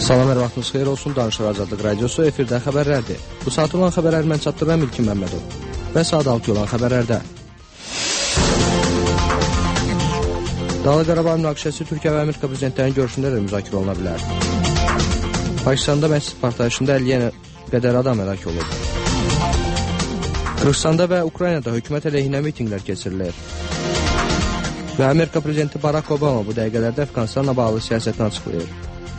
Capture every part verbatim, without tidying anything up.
Salam, hər vaxtınız xeyir olsun. Danışıq Azadlıq Radiosu efirdə xəbərlərdir. Bu saat olan xəbərləri mən çatdıran İlkin Məmmədov. Və saat altı olan xəbərlərdə. Dağlıq Qarabağ münaqişəsi Türkiyə və Amerika prezidentlərinin görüşündə də müzakirə oluna bilər. Pakistanda məscid partlayışında əlliyə qədər adam həlak olub. Qırğızstanda və Ukraynada hökumət əleyhinə mitinqlər keçirilir. Və Amerika prezidenti Barack Obama bu dəqiqələrdə Əfqanistanla bağlı siyasətini açıqlayır.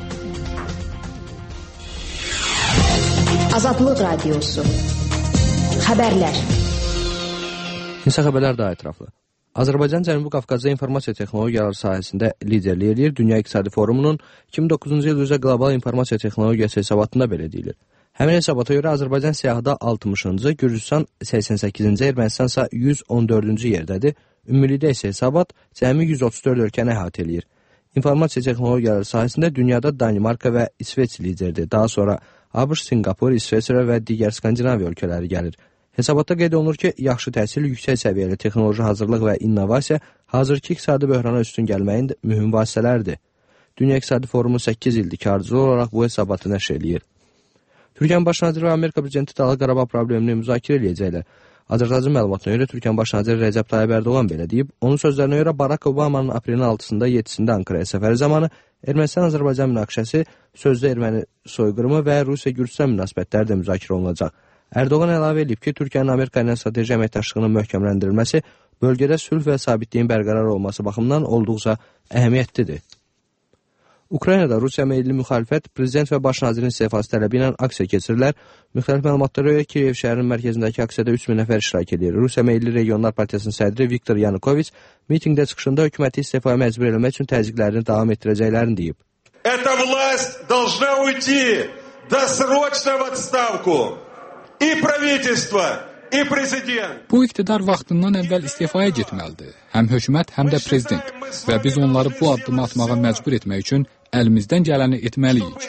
Azadlıq Radiosu. Xəbərlər. İnsan xəbərlər daha ətraflı. Azərbaycan Cənubi Qafqazda informasiya texnologiyaları sahəsində liderlik edir. Dünya İqtisadi Forumunun iki min doqquzuncu il üzrə qlobal informasiya texnologiyası hesabatında belə deyilir. Həmin hesabata görə Azərbaycan siyahıda altmışıncı, Gürcüstan səksən səkkizinci, Ermənistan isə yüz on dördüncü yerdədir. Ümumilikdə isə hesabat cəmi yüz otuz dörd ölkəni əhatə eləyir. İnformasiya texnologiyaları sahəsində dünyada Danimarka və İsveç liderdir. Daha sonra ABŞ, Singapur, İsveçrə və digər Skandinaviya ölkələri gəlir. Hesabatda qeyd olunur ki, yaxşı təhsil, yüksək səviyyəli texnoloji hazırlıq və innovasiya hazırki iqtisadi böhrana üstün gəlməyin mühüm vasitələrdir. Dünya İqtisadi Forumu səkkiz ildir ki, ardıcıl olaraq bu hesabatı nəşr eləyir. Türkiyənin baş naziri və Amerika prezidenti Dağlıq Qarabağ problemini müzakirə eləyəcəklər. Azərbaycan məlumatına görə Türkiyənin baş naziri Rəcəb Tayyib Ərdoğan belə deyib. Onun sözlərinə görə Barack Obama'nın aprelin altısında yeddisində Ankaraya səfəri zamanı Ermənistan-Azərbaycan münaqişəsi, sözdə erməni soyqırımı və Rusiya-Gürcüstan münasibətləri də müzakirə olunacaq. Ərdoğan əlavə edib ki, Türkiyənin Amerika ilə strateji əməkdaşlığının möhkəmləndirilməsi bölgədə sülh və sabitliyin bərqərar olması baxımından olduqca əhəmiyyətlidir. Ukraynada Rusiya meyilli müxalifət prezident və baş nazirin istefası tələbi ilə aksiya keçirilər. Müxtəlif məlumatlara görə Kiyev şəhərinin mərkəzindəki aksiyada üç min nəfər iştirak edir. Rusiya meyilli regionlar partiyasının sədri Viktor Yanukoviç mitinqdə çıxışında hökuməti istifaya məcbur eləmək üçün təzyiqlərini davam etdirəcəklərini deyib. Эта власть должна уйти досрочно в отставку. И правительство, и президент. Bu iqtidar vaxtından əvvəl istifaya getməlidir. Həm hökumət, həm də prezident. Və biz onları bu addımı atmağa məcbur etmək üçün əlimizdən gələni etməliyik.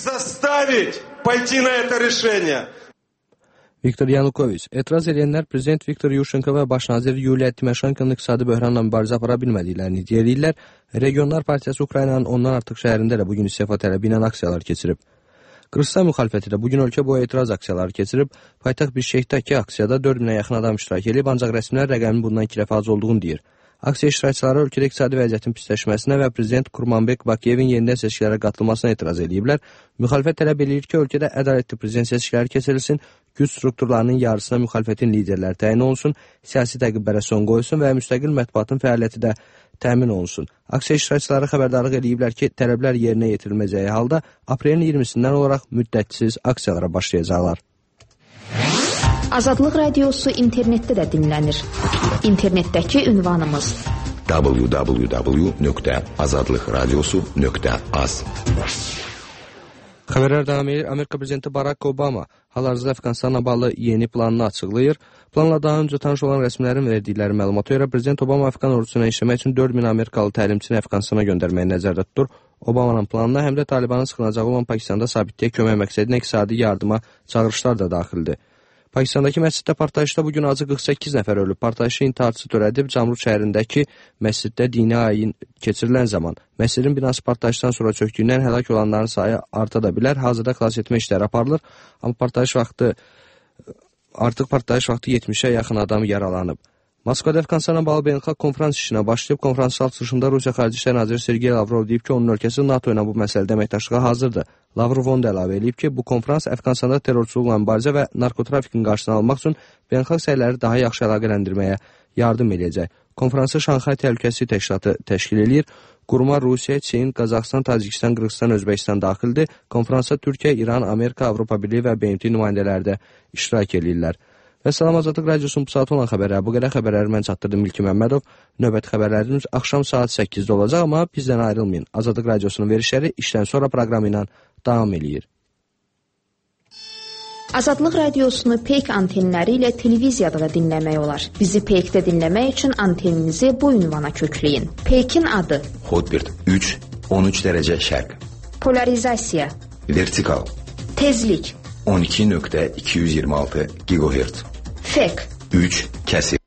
Viktor Yanukoviç etiraz edənlər prezident Viktor Yushchenko və baş nazir Yuliya Timoşenkonun iqtisadi böhranla mübarizə apara bilmədiklərini iddia edirlər. Regionlar Partiyası Ukraynanın ondan artıq şəhərində də bugün istifa tələbi ilə aksiyalar keçirib. Qırğızstan müxalifəti də bugün ölkə boyu etiraz aksiyaları keçirib. Paytaxt Bişkekdəki aksiyada dörd minə yaxın adam iştirak edib, ancaq rəsmilər rəqəmin bundan iki dəfə az olduğunu deyir. Aksiya iştirakçıları ölkədə iqtisadi vəziyyətin pisləşməsinə və prezident Kurmanbek Bakiyevin yenidən seçkilərə qatılmasına etiraz ediblər. Müxalifət tələb edir ki, ölkədə ədalətli prezident seçkiləri keçirilsin, güc strukturlarının yarısına müxalifətin liderləri təyin olunsun, siyasi təqiblərə son qoyulsun və müstəqil mətbuatın fəaliyyəti də təmin olunsun. Aksiya iştirakçıları xəbərdarlıq ediblər ki, tələblər yerinə yetirilməyəcəyi halda aprelin iyirmisindən olaraq müddətsiz aksiyalara başlayacaqlar. Azadlıq Radiosu internetdə də dinlənir. İnternetdəki ünvanımız w w w nöqtə azadlıq radiosu nöqtə az. Xəbərlər davam edir. Amerika prezidenti Barack Obama hal-hazırda Əfqanistanla bağlı yeni planını açıqlayır. Planla daha öncə tanış olan rəsmilərin verdikləri məlumata görə prezident Obama Əfqan ordusuna işləmək üçün dörd min Amerikalı təlimçini Əfqanistana göndərməyi nəzərdə tutur. Obamanın planına həm də Talibanın sıxılacağı olan Pakistanda sabitliyə kömək məqsədinə iqtisadi yardıma çağırışlar da daxildir. Pakistandakı məsciddə partlayışda bugün azı qırx səkkiz nəfər ölüb. Partlayışı intiharçı törədib Camrud şəhərindəki məsciddə dini ayin keçirilən zaman. Məscidin binası partlayışdan sonra çökdüyündən həlak olanların sayı arta da bilər. Hazırda xilas etmə işləri aparılır. Amma partlayış vaxtı artıq partlayış vaxtı yetmişə yaxın adam yaralanıb. Moskvada Əfqanistanla bağlı beynəlxalq konfrans işinə başlayıb. Konfransın açılışında Rusiya Xarici İşlər naziri Sergey Lavrov deyib ki, onun ölkəsi NATO ilə bu məsələdə əməkdaşlığa hazırdır. Lavrov onu da əlavə edib ki, bu konfrans Əfqanistanda terrorçuluqla mübarizə və narkotrafikin qarşısını almaq üçün beynəlxalq səyləri daha yaxşı əlaqələndirməyə yardım edəcək. Konfransı Şanxay Təhlükəsizlik Təşkilatı təşkil edir. Quruma Rusiya, Çin, Qazaxıstan, Tacikistan, Qırğızstan, Özbəkistan daxildir. Konfransa Türkiyə, İran, Amerika, Avropa Birliyi və B M T nümayəndələri də iştirak edirlər. Və Salam Azadlıq Radiosunun bu saat olan xəbərləri, bu qədər xəbərləri mən çatdırdım İlkin Məmmədov. Növbəti xəbərlərimiz axşam saat səkkizdə olacaq, amma bizdən ayrılmayın. Azadlıq Radiosunun verişləri işdən sonra proqramı ilə davam edir. Azadlıq Radiosunu Peyk antenləri ilə televiziyada da dinləmək olar. Bizi Peykdə dinləmək üçün anteninizi bu ünvana kökləyin. Peykin adı Hotbird üç on üç dərəcə şərq. Polarizasiya Vertikal Tezlik on iki nöqtə iki yüz iyirmi altı gigahertz. Fek üç kəsir